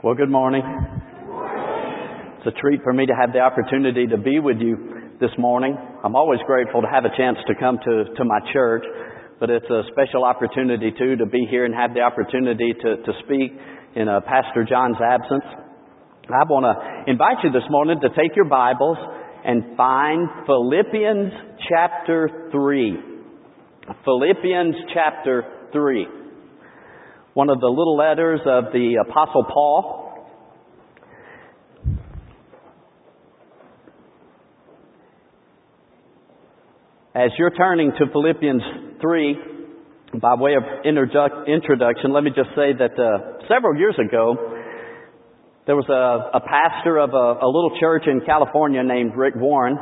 Well, good morning. It's a treat for me to have the opportunity to be with you this morning. I'm always grateful to have a chance to come to my church, but it's a special opportunity, too, to be here and have the opportunity to speak in Pastor John's absence. I want to invite you this morning to take your Bibles and find Philippians chapter 3. Philippians chapter 3. One of the little letters of the Apostle Paul. As you're turning to Philippians 3, by way of introduction, let me just say that several years ago, there was a pastor of a little church in California named Rick Warren.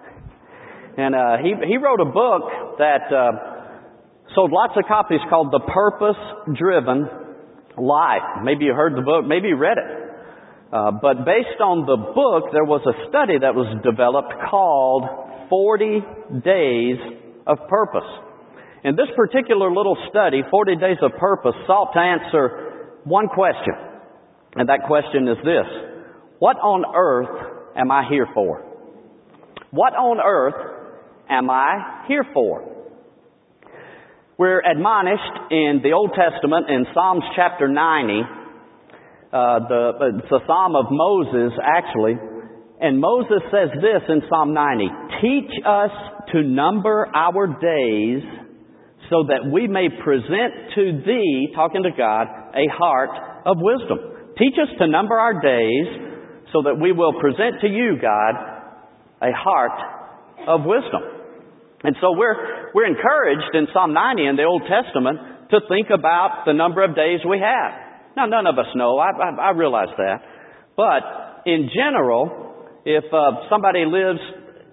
And he wrote a book that sold lots of copies called The Purpose-Driven Life. Maybe you heard the book, maybe you read it. But based on the book, there was a study that was developed called 40 Days of Purpose. And this particular little study, 40 Days of Purpose, sought to answer one question. And that question is this: what on earth am I here for? What on earth am I here for? We're admonished in the Old Testament in Psalms chapter 90. It's a psalm of Moses, actually. And Moses says this in Psalm 90: teach us to number our days so that we may present to Thee, talking to God, a heart of wisdom. Teach us to number our days so that we will present to You, God, a heart of wisdom. And so we're encouraged in Psalm 90 in the Old Testament to think about the number of days we have. Now, none of us know. I realize that. But in general, if somebody lives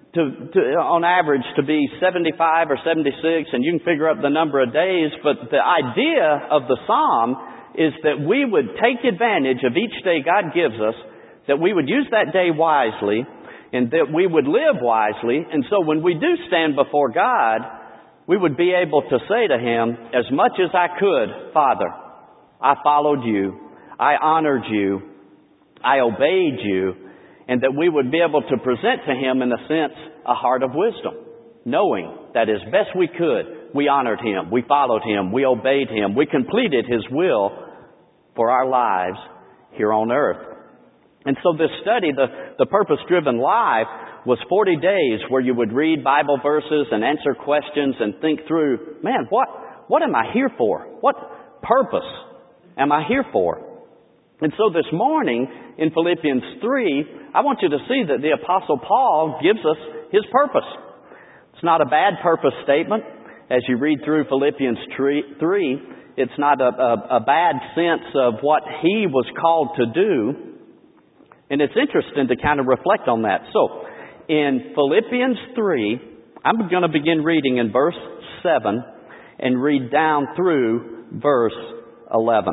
on average to be 75 or 76, and you can figure out the number of days, but the idea of the Psalm is that we would take advantage of each day God gives us, that we would use that day wisely, and that we would live wisely. And so when we do stand before God, we would be able to say to Him, as much as I could, Father, I followed You, I honored You, I obeyed You, and that we would be able to present to Him, in a sense, a heart of wisdom, knowing that as best we could, we honored Him, we followed Him, we obeyed Him, we completed His will for our lives here on earth. And so this study, the Purpose-Driven Life, was 40 days where you would read Bible verses and answer questions and think through, man, what am I here for? What purpose am I here for? And so this morning in Philippians 3, I want you to see that the Apostle Paul gives us his purpose. It's not a bad purpose statement. As you read through Philippians 3, it's not a bad sense of what he was called to do. And it's interesting to kind of reflect on that. So, in Philippians 3, I'm going to begin reading in verse 7 and read down through verse 11.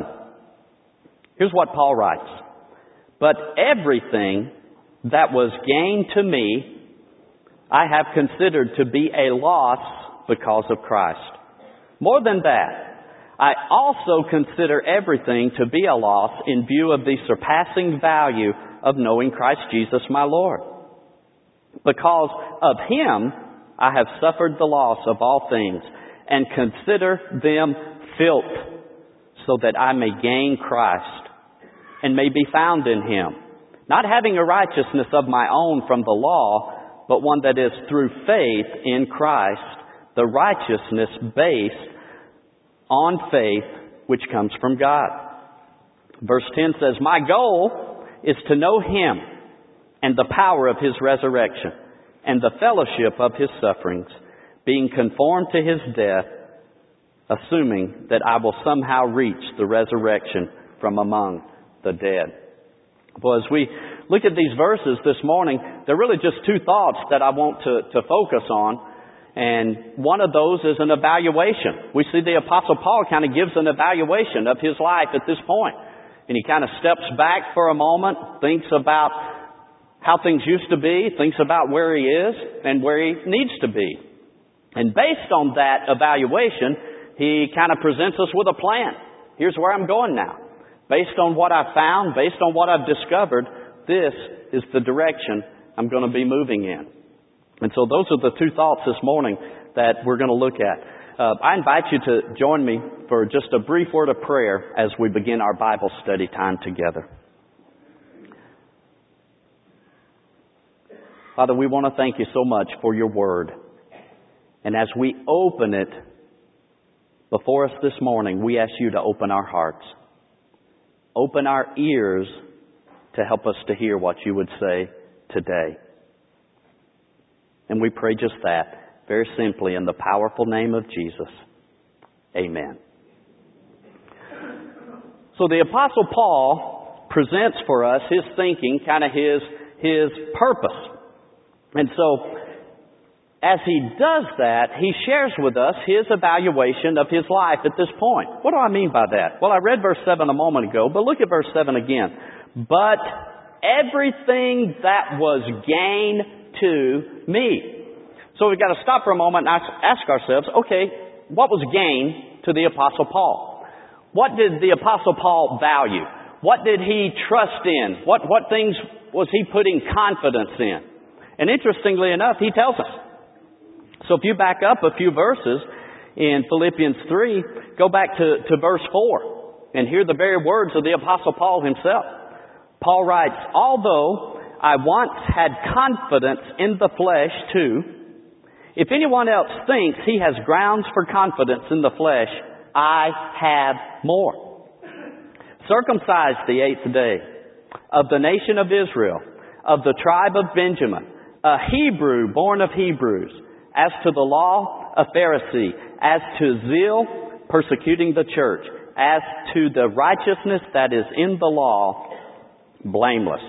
Here's what Paul writes. But everything that was gain to me, I have considered to be a loss because of Christ. More than that, I also consider everything to be a loss in view of the surpassing value of knowing Christ Jesus my Lord. Because of Him, I have suffered the loss of all things and consider them filth, so that I may gain Christ and may be found in Him, not having a righteousness of my own from the law, but one that is through faith in Christ, the righteousness based on faith which comes from God. Verse 10 says, my goal is to know Him and the power of His resurrection and the fellowship of His sufferings, being conformed to His death, assuming that I will somehow reach the resurrection from among the dead. Well, as we look at these verses this morning, there are really just two thoughts that I want to focus on. And one of those is an evaluation. We see the Apostle Paul kind of gives an evaluation of his life at this point. And he kind of steps back for a moment, thinks about how things used to be, thinks about where he is and where he needs to be. And based on that evaluation, he kind of presents us with a plan. Here's where I'm going now. based on what I've found, based on what I've discovered, this is the direction I'm going to be moving in. And so those are the two thoughts this morning that we're going to look at. I invite you to join me for just a brief word of prayer as we begin our Bible study time together. Father, we want to thank you so much for your word. And as we open it before us this morning, we ask you to open our hearts. Open our ears to help us to hear what you would say today. And we pray just that, very simply, in the powerful name of Jesus. Amen. So the Apostle Paul presents for us his thinking, kind of his purpose. And so, as he does that, he shares with us his evaluation of his life at this point. What do I mean by that? Well, I read verse 7 a moment ago, but look at verse 7 again. But everything that was gain to me. So we've got to stop for a moment and ask ourselves, okay, what was gain to the Apostle Paul? What did the Apostle Paul value? What did he trust in? What things was he putting confidence in? And interestingly enough, he tells us. So if you back up a few verses in Philippians 3, go back to verse 4 and hear the very words of the Apostle Paul himself. Paul writes, although I once had confidence in the flesh too, if anyone else thinks he has grounds for confidence in the flesh, I have more. Circumcised the 8th day, of the nation of Israel, of the tribe of Benjamin, a Hebrew born of Hebrews, as to the law, a Pharisee, as to zeal, persecuting the church, as to the righteousness that is in the law, blameless.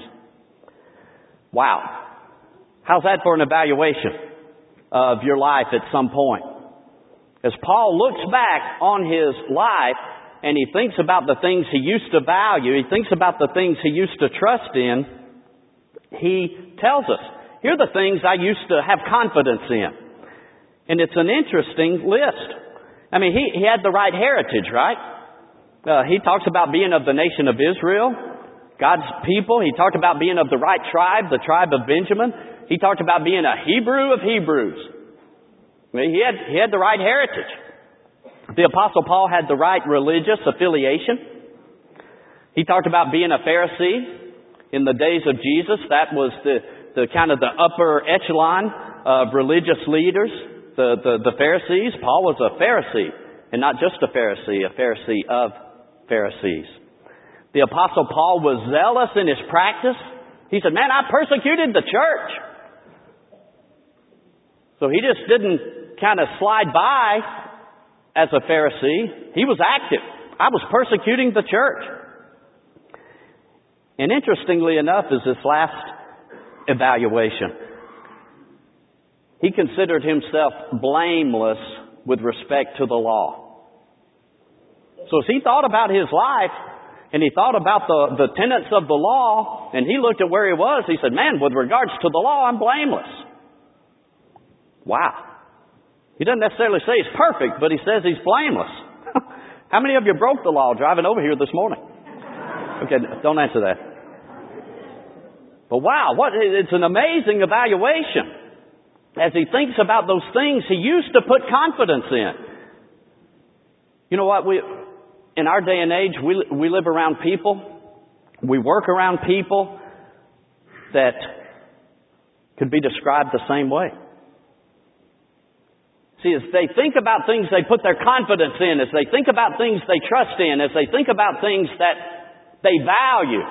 Wow. How's that for an evaluation of your life at some point? As Paul looks back on his life and he thinks about the things he used to value, he thinks about the things he used to trust in, he tells us, here are the things I used to have confidence in. And it's an interesting list. I mean, he had the right heritage, right? He talks about being of the nation of Israel, God's people. He talked about being of the right tribe, the tribe of Benjamin. He talked about being a Hebrew of Hebrews. He had the right heritage. The Apostle Paul had the right religious affiliation. He talked about being a Pharisee in the days of Jesus. That was the kind of the upper echelon of religious leaders, the Pharisees. Paul was a Pharisee, and not just a Pharisee of Pharisees. The Apostle Paul was zealous in his practice. He said, man, I persecuted the church. So he just didn't kind of slide by as a Pharisee. He was active. I was persecuting the church. And interestingly enough is this last evaluation. He considered himself blameless with respect to the law. So as he thought about his life, and he thought about the tenets of the law, and he looked at where he was, he said, man, with regards to the law, I'm blameless. Wow. He doesn't necessarily say he's perfect, but he says he's blameless. How many of you broke the law driving over here this morning? Okay, don't answer that. But wow, it's an amazing evaluation as he thinks about those things he used to put confidence in. You know what? In our day and age, we live around people. We work around people that could be described the same way. See, as they think about things they put their confidence in, as they think about things they trust in, as they think about things that they value,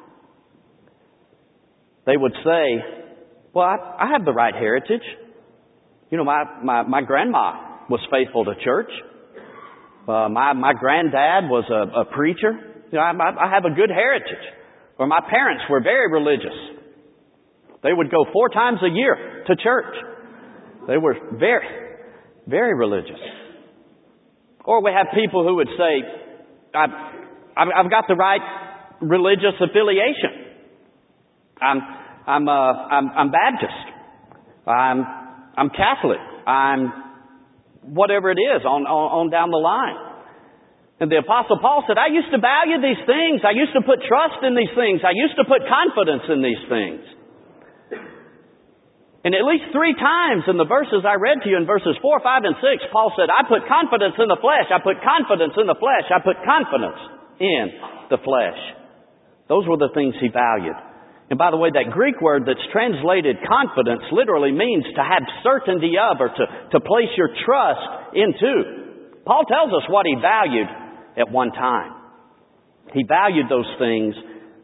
they would say, well, I have the right heritage. You know, my grandma was faithful to church. My granddad was a preacher. You know, I have a good heritage. Or my parents were very religious. They would go 4 times a year to church. They were very, very religious. Or we have people who would say, I've got the right religious affiliation. I'm Baptist. I'm Catholic. I'm whatever it is on down the line. And the Apostle Paul said, I used to value these things. I used to put trust in these things. I used to put confidence in these things. And at least 3 times in the verses I read to you in verses 4, 5, and 6, Paul said, I put confidence in the flesh. I put confidence in the flesh. I put confidence in the flesh. Those were the things he valued. And by the way, that Greek word that's translated confidence literally means to have certainty of, or to place your trust into. Paul tells us what he valued at one time. He valued those things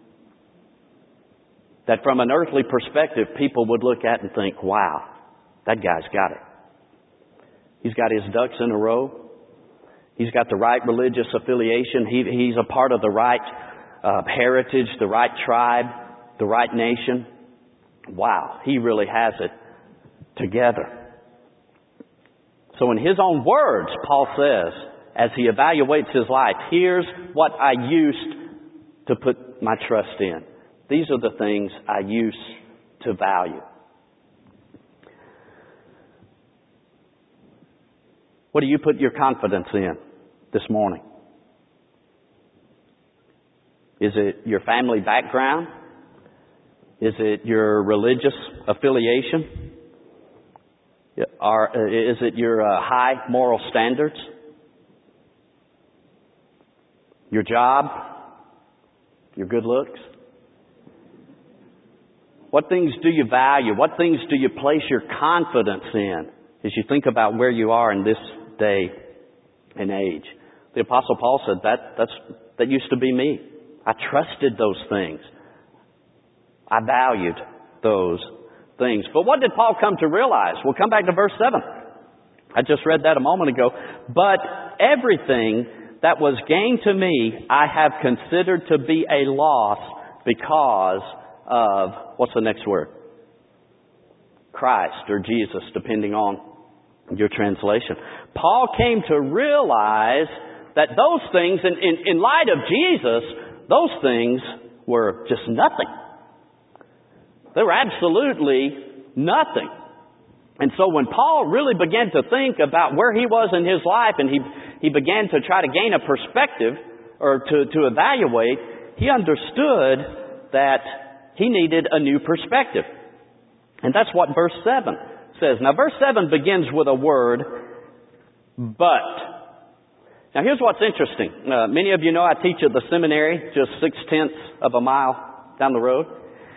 that from an earthly perspective people would look at and think, wow, that guy's got it. He's got his ducks in a row. He's got the right religious affiliation. He's a part of the right heritage, the right tribe, the right nation. Wow, he really has it together. So in his own words, Paul says, as he evaluates his life, here's what I used to put my trust in. These are the things I used to value. What do you put your confidence in this morning? Is it your family background? Is it your religious affiliation? Or is it your high moral standards? Your job? Your good looks? What things do you value? What things do you place your confidence in as you think about where you are in this day and age? The Apostle Paul said that used to be me. I trusted those things. I valued those things. But what did Paul come to realize? We'll come back to verse 7. I just read that a moment ago. But everything that was gain to me, I have considered to be a loss because of, what's the next word? Christ or Jesus, depending on your translation. Paul came to realize that those things, in light of Jesus, those things were just nothing. They were absolutely nothing. And so when Paul really began to think about where he was in his life, and he began to try to gain a perspective or to evaluate, he understood that he needed a new perspective. And that's what verse 7 says. Now verse 7 begins with a word, but. Now here's what's interesting. Many of you know I teach at the seminary, just 0.6 of a mile down the road.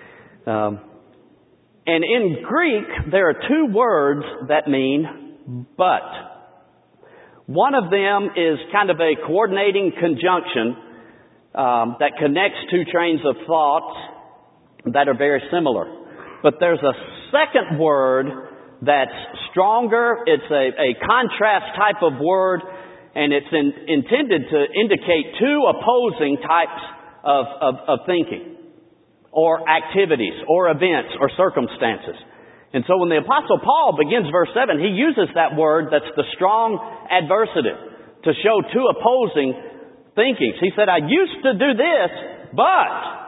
And in Greek, there are 2 words that mean but. One of them is kind of a coordinating conjunction that connects 2 trains of thoughts that are very similar. But there's a second word that's stronger. It's a contrast type of word, and it's intended to indicate 2 opposing types of thinking, or activities, or events, or circumstances. And so when the Apostle Paul begins verse 7, he uses that word that's the strong adversative to show 2 opposing thinkings. He said, I used to do this, but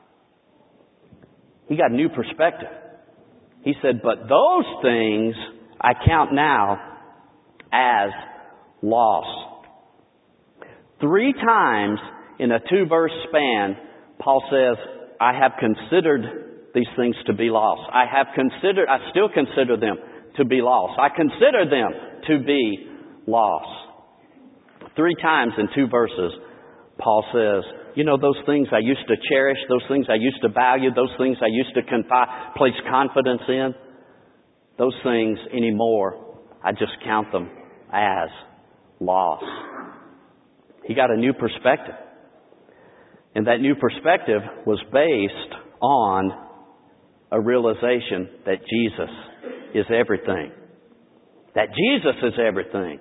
he got a new perspective. He said, but those things I count now as loss. 3 times in a 2-verse span, Paul says, I have considered these things to be lost. I still consider them to be lost. I consider them to be lost. 3 times in 2 verses, Paul says, you know, those things I used to cherish, those things I used to value, those things I used to place confidence in, those things anymore, I just count them as loss. He got a new perspective. And that new perspective was based on a realization that Jesus is everything. That Jesus is everything.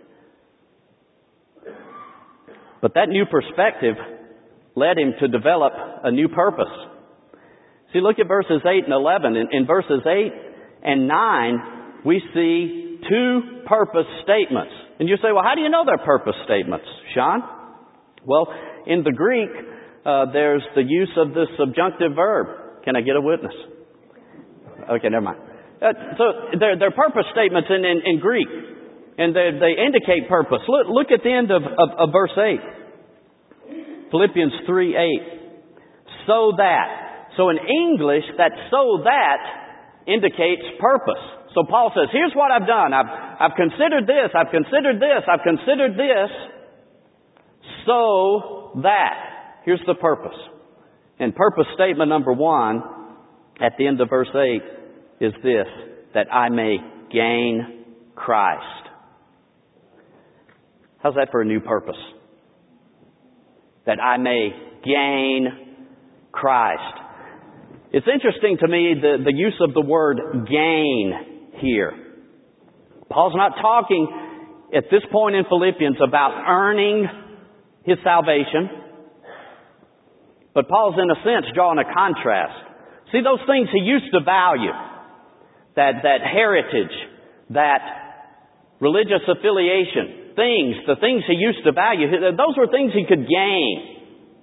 But that new perspective led him to develop a new purpose. See, look at verses 8 and 11. In verses 8 and 9, we see 2 purpose statements. And you say, well, how do you know they're purpose statements, Sean? Well, in the Greek, there's the use of the subjunctive verb. Can I get a witness? Okay, never mind. So they're purpose statements in Greek, and they indicate purpose. Look at the end of verse 8. Philippians 3:8. So that. So in English, that "so that" indicates purpose. So Paul says, here's what I've done. I've considered this, I've considered this, I've considered this, so that. Here's the purpose. And purpose statement number 1 at the end of verse 8 is this: that I may gain Christ. How's that for a new purpose? That I may gain Christ. It's interesting to me the use of the word gain here. Paul's not talking at this point in Philippians about earning his salvation, but Paul's in a sense drawing a contrast. See, those things he used to value, that heritage, that religious affiliation, the things he used to value, those were things he could gain.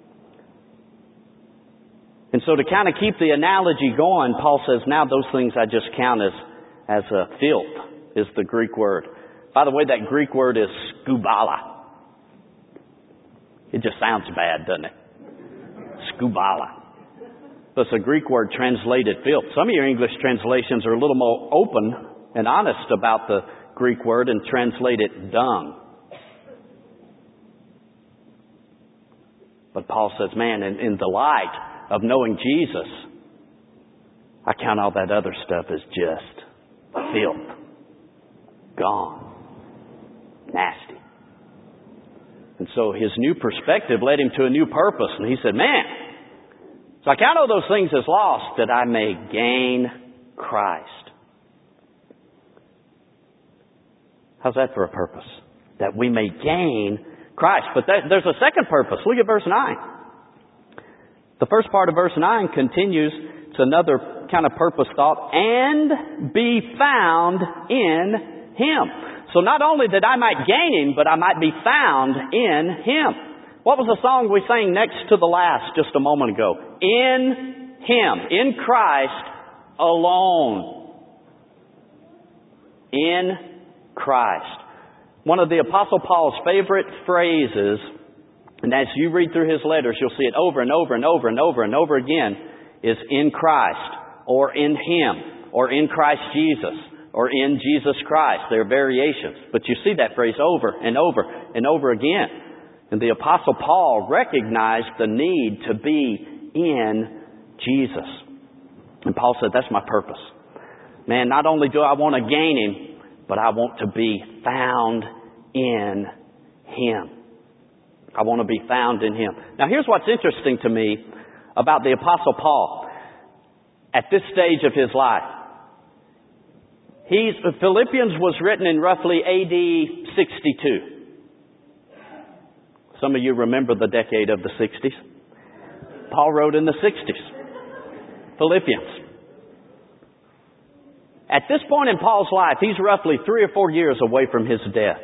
And so to kind of keep the analogy going, Paul says, now those things I just count as filth, is the Greek word. By the way, that Greek word is skubala. It just sounds bad, doesn't it? Skubala. But it's a Greek word translated filth. Some of your English translations are a little more open and honest about the Greek word and translate it dung. But Paul says, man, in the light of knowing Jesus, I count all that other stuff as just filth. Gone. Nasty. And so his new perspective led him to a new purpose. And he said, man, so I count all those things as lost that I may gain Christ. How's that for a purpose? That we may gain Christ. But there's a second purpose. Look at verse 9. The first part of verse 9 continues. It's another kind of purpose thought. And be found in Him. So not only that I might gain Him, but I might be found in Him. What was the song we sang next to the last just a moment ago? In Him. In Christ alone. In Christ. One of the Apostle Paul's favorite phrases, and as you read through his letters, you'll see it over and over and over and over and over again, is in Christ, or in Him, or in Christ Jesus, or in Jesus Christ. There are variations, but you see that phrase over and over and over again. And the Apostle Paul recognized the need to be in Jesus. And Paul said, that's my purpose. Man, not only do I want to gain Him, but I want to be found in Him. I want to be found in Him. Now here's what's interesting to me about the Apostle Paul at this stage of his life. Philippians was written in roughly AD 62. Some of you remember the decade of the 60s. Paul wrote in the 60s. Philippians. At this point in Paul's life, he's roughly 3 or 4 years away from his death.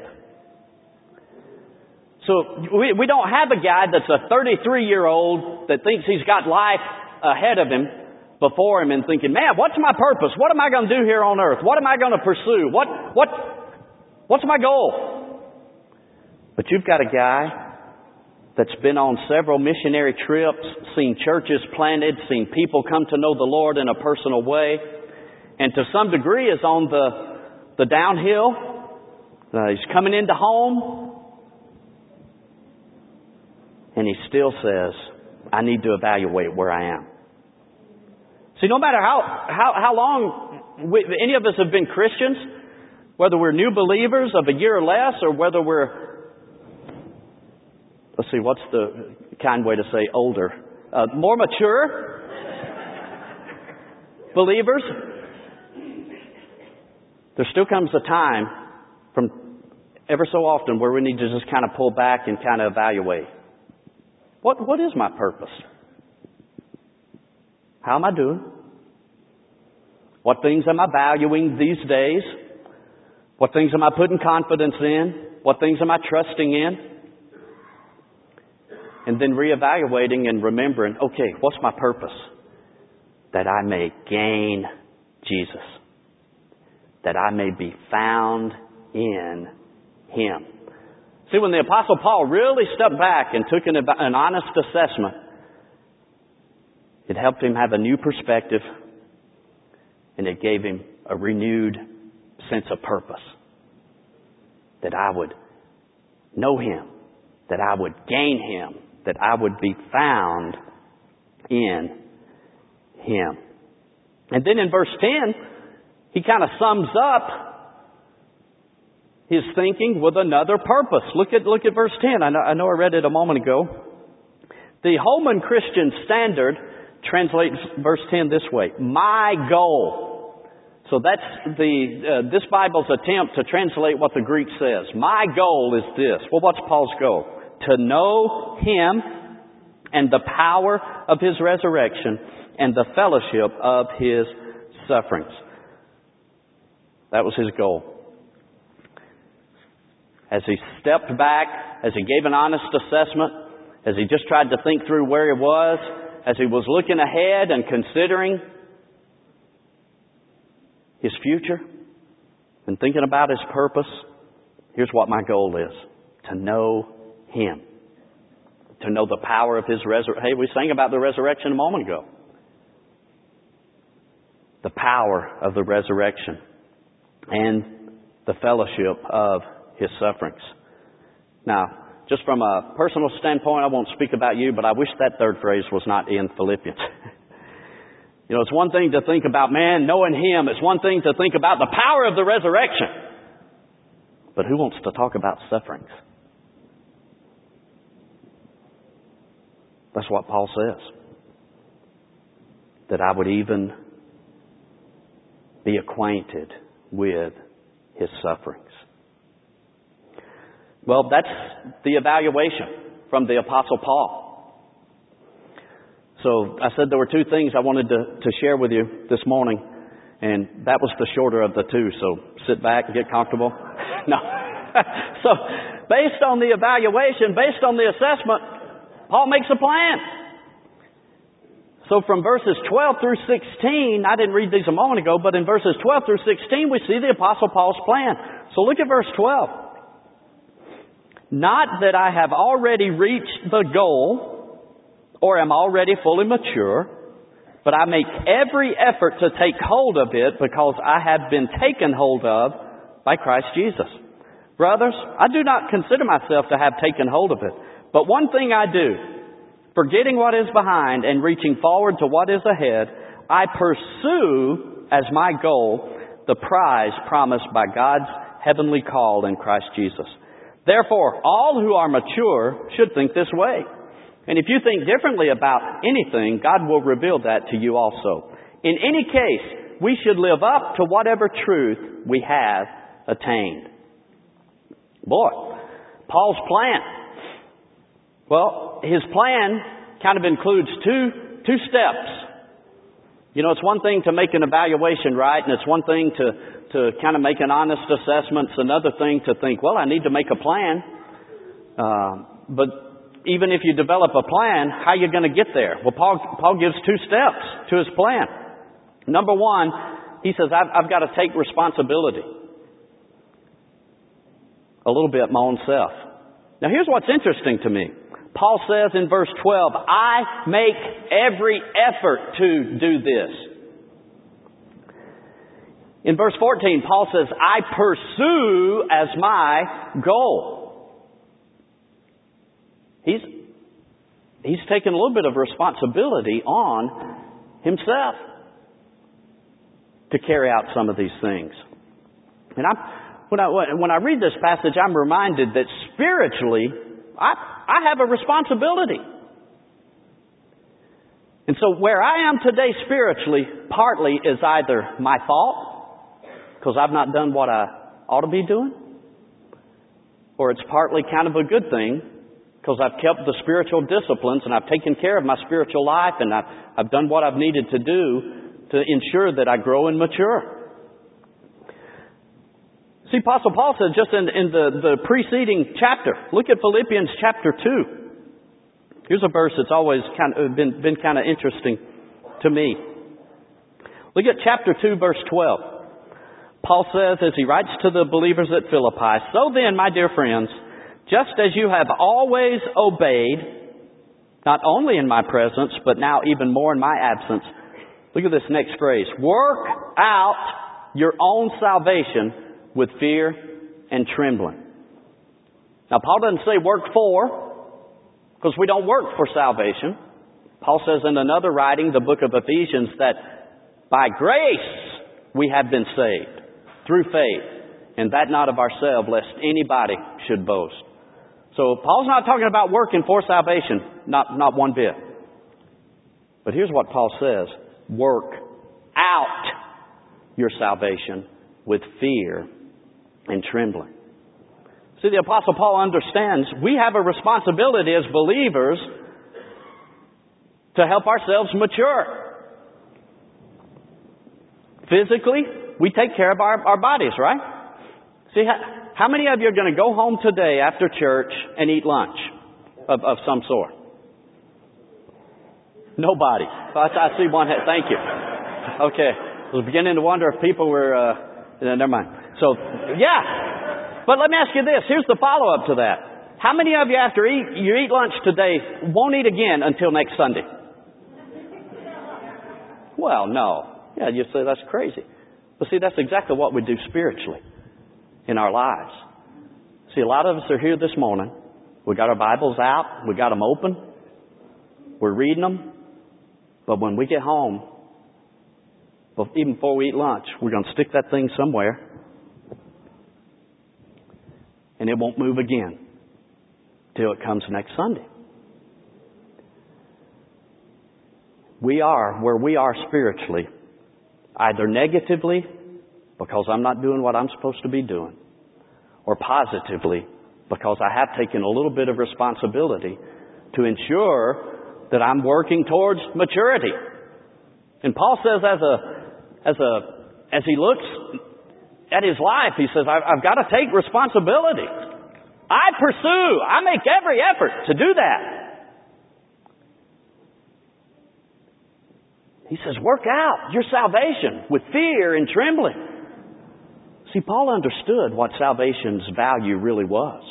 So we don't have a guy that's a 33-year-old that thinks he's got life ahead of him, before him, and thinking, man, what's my purpose? What am I going to do here on earth? What am I going to pursue? What's my goal? But you've got a guy that's been on several missionary trips, seen churches planted, seen people come to know the Lord in a personal way, and to some degree is on the downhill. He's coming into home, and he still says, I need to evaluate where I am. See, no matter how long any of us have been Christians, whether we're new believers of a year or less, or whether we're, let's see, what's the kind way to say older? More mature believers, there still comes a time from ever so often where we need to just kind of pull back and kind of evaluate. What is my purpose? How am I doing? What things am I valuing these days? What things am I putting confidence in? What things am I trusting in? And then reevaluating and remembering, okay, what's my purpose? That I may gain Jesus. That I may be found in Him. See, when the Apostle Paul really stepped back and took an honest assessment, it helped him have a new perspective, and it gave him a renewed sense of purpose. That I would know Him, that I would gain Him, that I would be found in Him. And then in verse 10, he kind of sums up his thinking with another purpose. Look at verse 10. I know I read it a moment ago. The Holman Christian Standard translates verse 10 this way: my goal. So that's this Bible's attempt to translate what the Greek says. My goal is this. Well, what's Paul's goal? To know Him and the power of His resurrection and the fellowship of His sufferings. That was his goal. As he stepped back, as he gave an honest assessment, as he just tried to think through where he was, as he was looking ahead and considering his future and thinking about his purpose, here's what my goal is: to know Him. To know the power of His resurrection. Hey, we sang about the resurrection a moment ago. The power of the resurrection and the fellowship of His sufferings. Now, just from a personal standpoint, I won't speak about you, but I wish that third phrase was not in Philippians. You know, it's one thing to think about, man, knowing Him. It's one thing to think about the power of the resurrection. But who wants to talk about sufferings? That's what Paul says. That I would even be acquainted with His sufferings. Well, that's the evaluation from the Apostle Paul. So I said there were two things I wanted to share with you this morning, and that was the shorter of the two, so sit back and get comfortable. No. So based on the evaluation, based on the assessment, Paul makes a plan. So from verses 12 through 16, I didn't read these a moment ago, but in verses 12 through 16, we see the Apostle Paul's plan. So look at verse 12. Not that I have already reached the goal or am already fully mature, but I make every effort to take hold of it because I have been taken hold of by Christ Jesus. Brothers, I do not consider myself to have taken hold of it, but one thing I do, forgetting what is behind and reaching forward to what is ahead, I pursue as my goal the prize promised by God's heavenly call in Christ Jesus. Therefore, all who are mature should think this way. And if you think differently about anything, God will reveal that to you also. In any case, we should live up to whatever truth we have attained. Boy, Paul's plan. Well, his plan kind of includes two steps. You know, it's one thing to make an evaluation, right? And it's one thing to kind of make an honest assessment. It's another thing to think, well, I need to make a plan. But even if you develop a plan, how are you going to get there? Well, Paul gives two steps to his plan. Number one, he says, I've got to take responsibility. A little bit my own self. Now, here's what's interesting to me. Paul says in verse 12, I make every effort to do this. In verse 14, Paul says, I pursue as my goal. He's taken a little bit of responsibility on himself to carry out some of these things. And when I read this passage, I'm reminded that spiritually, I have a responsibility. And so where I am today spiritually, partly is either my fault, because I've not done what I ought to be doing, or it's partly kind of a good thing, because I've kept the spiritual disciplines and I've taken care of my spiritual life and I've done what I've needed to do to ensure that I grow and mature. See, Apostle Paul said just in the preceding chapter, look at Philippians chapter 2. Here's a verse that's always been kind of interesting to me. Look at chapter 2, verse 12. Paul says, as he writes to the believers at Philippi, so then, my dear friends, just as you have always obeyed, not only in my presence, but now even more in my absence. Look at this next phrase. Work out your own salvation with fear and trembling. Now, Paul doesn't say work for, because we don't work for salvation. Paul says in another writing, the book of Ephesians, that by grace we have been saved through faith, and that not of ourselves, lest anybody should boast. So Paul's not talking about working for salvation, not one bit. But here's what Paul says. Work out your salvation with fear and trembling. See, the Apostle Paul understands we have a responsibility as believers to help ourselves mature. Physically, we take care of our bodies, right? See, how many of you are going to go home today after church and eat lunch of some sort? Nobody. I see one head. Thank you. Okay. I was beginning to wonder if people were... never mind. So, yeah. But let me ask you this. Here's the follow-up to that. How many of you, after you eat lunch today, won't eat again until next Sunday? Well, no. Yeah, you say that's crazy. But see, that's exactly what we do spiritually in our lives. See, a lot of us are here this morning. We got our Bibles out. We got them open. We're reading them. But when we get home, even before we eat lunch, we're going to stick that thing somewhere. And it won't move again till it comes next Sunday. We are where we are spiritually, either negatively, because I'm not doing what I'm supposed to be doing, or positively, because I have taken a little bit of responsibility to ensure that I'm working towards maturity. And Paul says as he looks at his life, he says, I've got to take responsibility. I pursue. I make every effort to do that. He says, work out your salvation with fear and trembling. See, Paul understood what salvation's value really was.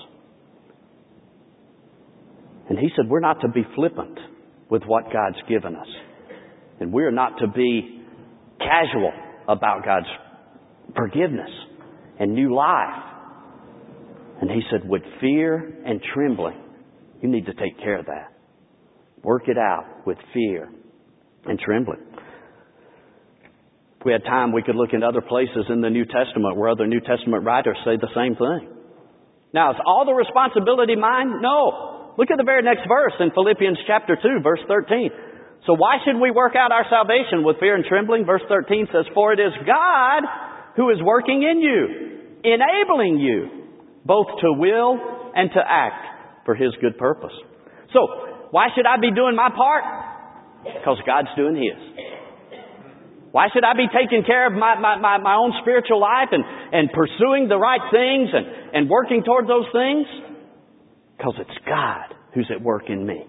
And he said, we're not to be flippant with what God's given us. And we're not to be casual about God's forgiveness and new life. And he said, with fear and trembling, you need to take care of that. Work it out with fear and trembling. If we had time, we could look in other places in the New Testament where other New Testament writers say the same thing. Now, is all the responsibility mine? No. Look at the very next verse in Philippians chapter 2, verse 13. So why should we work out our salvation with fear and trembling? Verse 13 says, for it is God who is working in you, enabling you both to will and to act for His good purpose. So, why should I be doing my part? Because God's doing His. Why should I be taking care of my own spiritual life and pursuing the right things and working toward those things? Because it's God who's at work in me.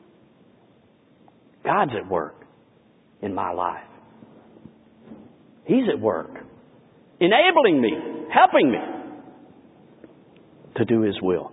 God's at work in my life. He's at work, enabling me, helping me to do His will.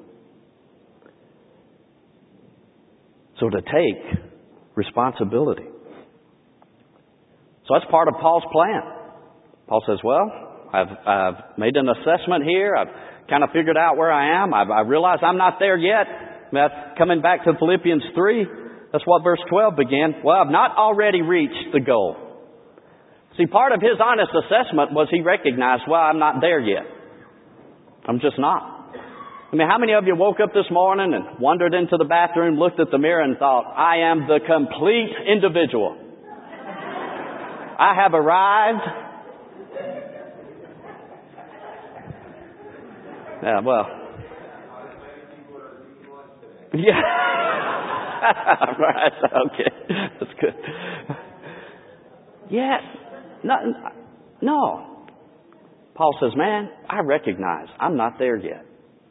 So to take responsibility. So that's part of Paul's plan. Paul says, well, I've made an assessment here. I've kind of figured out where I am. I realize I'm not there yet. Coming back to Philippians 3, that's what verse 12 began. Well, I've not already reached the goal. See, part of his honest assessment was he recognized, well, I'm not there yet. I'm just not. I mean, how many of you woke up this morning and wandered into the bathroom, looked at the mirror and thought, I am the complete individual. I have arrived. Yeah, well. Yeah. Right. Okay. That's good. Yeah. No. Paul says, man, I recognize I'm not there yet.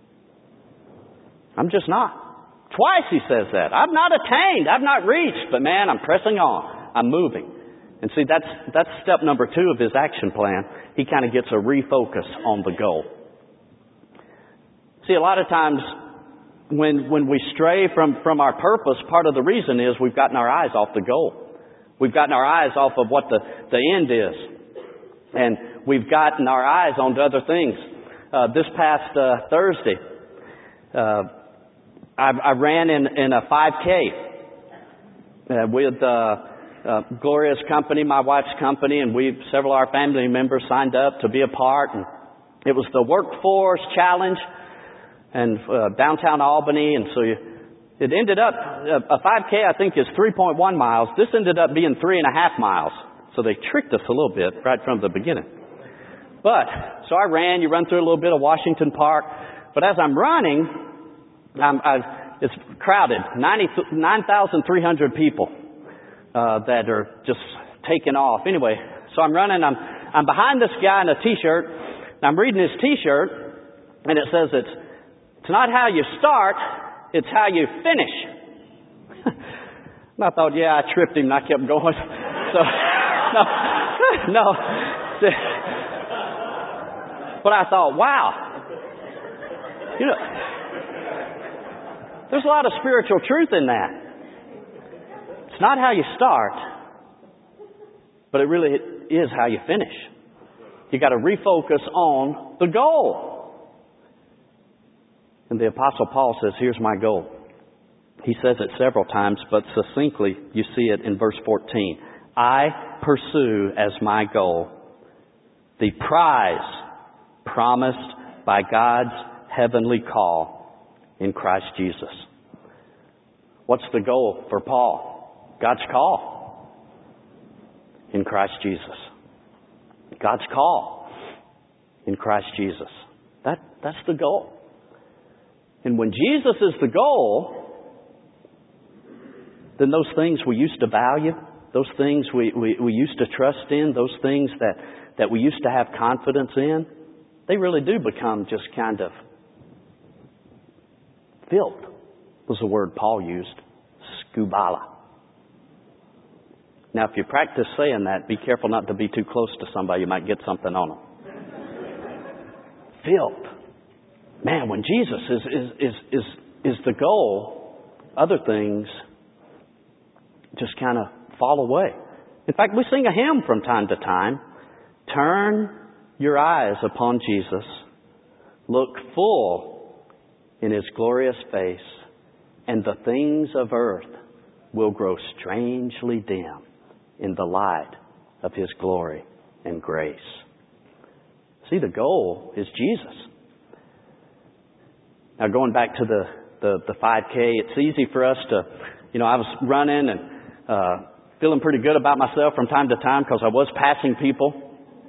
I'm just not. Twice he says that. I've not attained. I've not reached. But man, I'm pressing on. I'm moving. And see, that's step number 2 of his action plan. He kind of gets a refocus on the goal. See, a lot of times when we stray from our purpose, part of the reason is we've gotten our eyes off the goal. We've gotten our eyes off of what the end is. And we've gotten our eyes onto other things. This past Thursday, I ran in a 5K with Gloria's company, my wife's company, and several of our family members signed up to be a part. And it was the Workforce Challenge and downtown Albany, and so it ended up a 5K I think is 3.1 miles. This ended up being 3.5 miles. So they tricked us a little bit right from the beginning. But so I ran. You run through a little bit of Washington Park, but as I'm running, it's crowded. 9,300 people that are just taking off. Anyway, so I'm running. I'm behind this guy in a T-shirt. And I'm reading his T-shirt, and it says it's not how you start, it's how you finish. And I thought, yeah, I tripped him, and I kept going. So no. But I thought, wow, there's a lot of spiritual truth in that. It's not how you start, but it really is how you finish. You got to refocus on the goal. And the Apostle Paul says, here's my goal. He says it several times, but succinctly, you see it in verse 14. I pursue as my goal the prize promised by God's heavenly call in Christ Jesus. What's the goal for Paul? God's call in Christ Jesus. God's call in Christ Jesus. That's the goal. And when Jesus is the goal, then those things we used to value, those things we used to trust in, those things that we used to have confidence in, they really do become just kind of filth, was the word Paul used, skubala. Now, if you practice saying that, be careful not to be too close to somebody. You might get something on them. Filth. Man, when Jesus is the goal, other things just kind of fall away. In fact, we sing a hymn from time to time. Turn your eyes upon Jesus. Look full in His glorious face, and the things of earth will grow strangely dim in the light of His glory and grace. See, the goal is Jesus. Now, going back to the 5K, it's easy for us to, I was running and feeling pretty good about myself from time to time because I was passing people.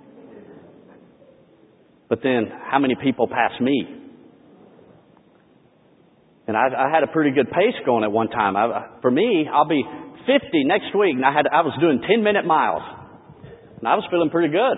But then, how many people passed me? And I had a pretty good pace going at one time. For me, I'll be 50 next week, and I was doing 10-minute miles. And I was feeling pretty good.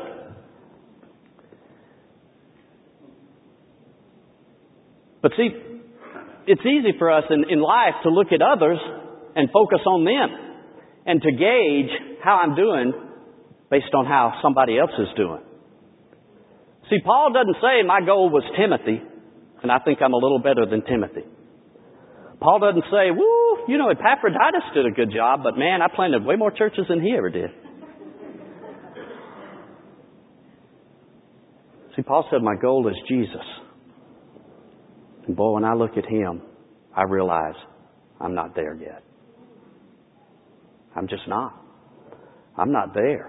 But see, it's easy for us in life to look at others and focus on them and to gauge how I'm doing based on how somebody else is doing. See, Paul doesn't say my goal was Timothy, and I think I'm a little better than Timothy. Paul doesn't say, Epaphroditus did a good job, but man, I planted way more churches than he ever did. See, Paul said my goal is Jesus. And boy, when I look at him, I realize I'm not there yet. I'm just not. I'm not there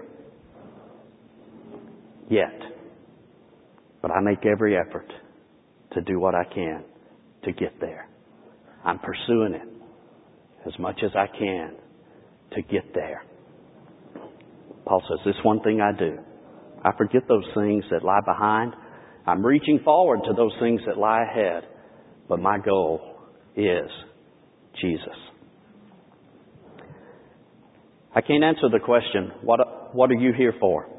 yet. But I make every effort to do what I can to get there. I'm pursuing it as much as I can to get there. Paul says, this one thing I do. I forget those things that lie behind. I'm reaching forward to those things that lie ahead. But my goal is Jesus. I can't answer the question, what are you here for?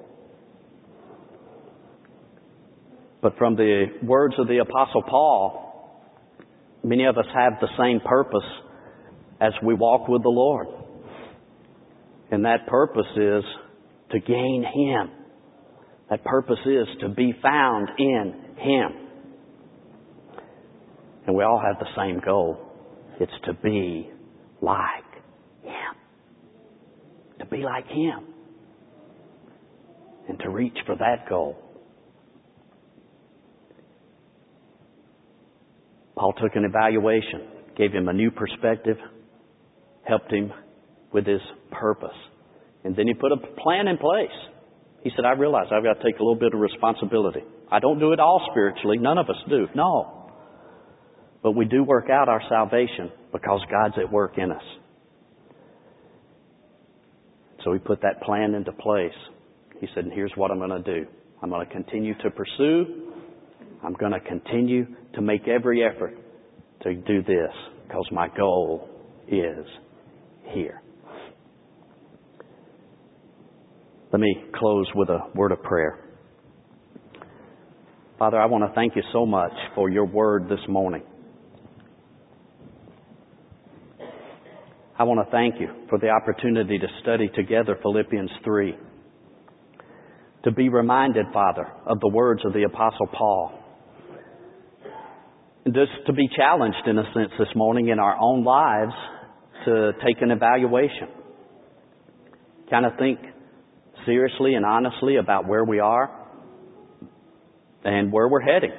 But from the words of the Apostle Paul, many of us have the same purpose as we walk with the Lord. And that purpose is to gain Him. That purpose is to be found in Him. And we all have the same goal. It's to be like Him. To be like Him. And to reach for that goal. Paul took an evaluation, gave him a new perspective, helped him with his purpose. And then he put a plan in place. He said, I realize I've got to take a little bit of responsibility. I don't do it all spiritually. None of us do. No. But we do work out our salvation because God's at work in us. So he put that plan into place. He said, and here's what I'm going to do. I'm going to continue to pursue. I'm going to continue to make every effort to do this because my goal is here. Let me close with a word of prayer. Father, I want to thank you so much for your word this morning. I want to thank you for the opportunity to study together Philippians 3. To be reminded, Father, of the words of the Apostle Paul. And just to be challenged, in a sense, this morning in our own lives to take an evaluation. Kind of think seriously and honestly about where we are and where we're heading.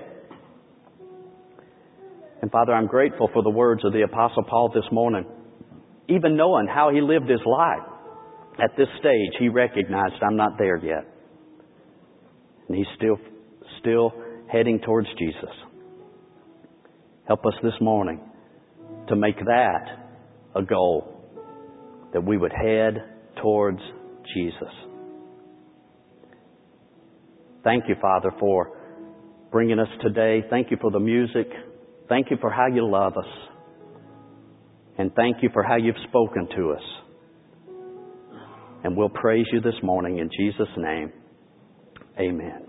And Father, I'm grateful for the words of the Apostle Paul this morning. Even knowing how he lived his life, at this stage, he recognized, I'm not there yet. And he's still heading towards Jesus. Help us this morning to make that a goal, that we would head towards Jesus. Thank you, Father, for bringing us today. Thank you for the music. Thank you for how you love us. And thank you for how you've spoken to us. And we'll praise you this morning in Jesus' name. Amen.